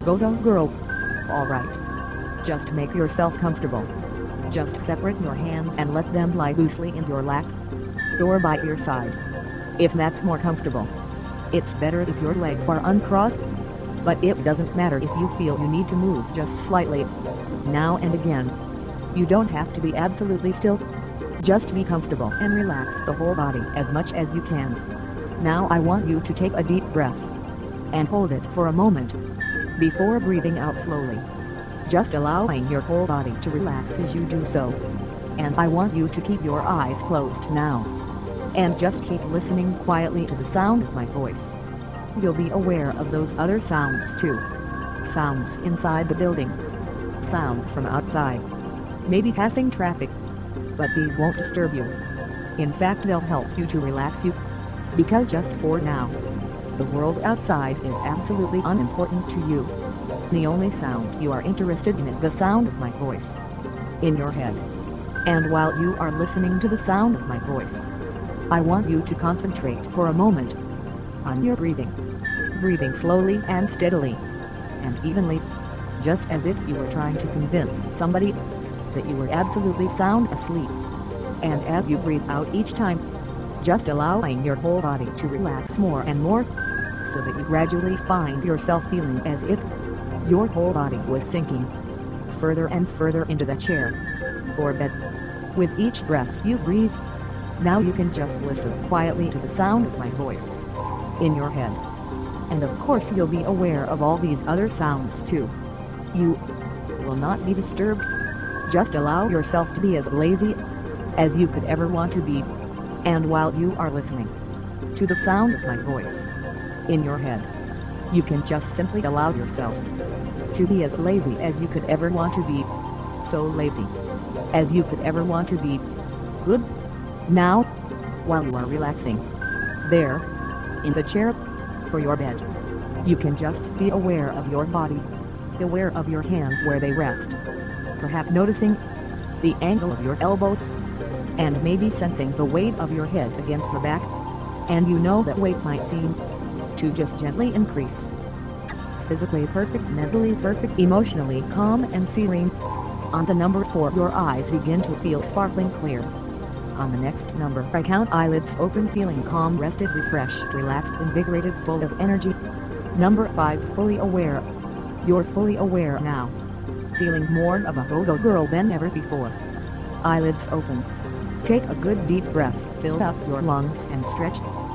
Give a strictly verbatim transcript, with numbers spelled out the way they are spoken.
Go-Go Girl. Alright. Just make yourself comfortable. Just separate your hands and let them lie loosely in your lap, or by your side, if that's more comfortable. It's better if your legs are uncrossed, but it doesn't matter if you feel you need to move just slightly, now and again. You don't have to be absolutely still. Just be comfortable and relax the whole body as much as you can. Now I want you to take a deep breath and hold it for a moment before breathing out slowly, just allowing your whole body to relax as you do so. And I want you to keep your eyes closed now, and just keep listening quietly to the sound of my voice. You'll be aware of those other sounds too. Sounds inside the building, sounds from outside, maybe passing traffic, but these won't disturb you. In fact, they'll help you to relax you, because just for now, the world outside is absolutely unimportant to you. The only sound you are interested in is the sound of my voice in your head. And while you are listening to the sound of my voice, I want you to concentrate for a moment on your breathing. Breathing slowly and steadily and evenly, just as if you were trying to convince somebody that you were absolutely sound asleep. And as you breathe out each time, just allowing your whole body to relax more and more, so that you gradually find yourself feeling as if your whole body was sinking further and further into the chair or bed. With each breath you breathe, now you can just listen quietly to the sound of my voice in your head. And of course you'll be aware of all these other sounds too. You will not be disturbed. Just allow yourself to be as lazy as you could ever want to be. And while you are listening to the sound of my voice in your head, you can just simply allow yourself to be as lazy as you could ever want to be. So lazy as you could ever want to be. Good. Now, while you are relaxing there in the chair or your bed, you can just be aware of your body, aware of your hands where they rest, perhaps noticing the angle of your elbows, and maybe sensing the weight of your head against the back. And you know that weight might seem to just gently increase. Physically perfect, mentally perfect, emotionally calm and serene. On the number four, your eyes begin to feel sparkling clear. On the next number, I count eyelids open, feeling calm, rested, refreshed, relaxed, invigorated, full of energy. Number five, fully aware. You're fully aware now, feeling more of a go-go girl than ever before. Eyelids open. Take a good deep breath, fill up your lungs and stretch.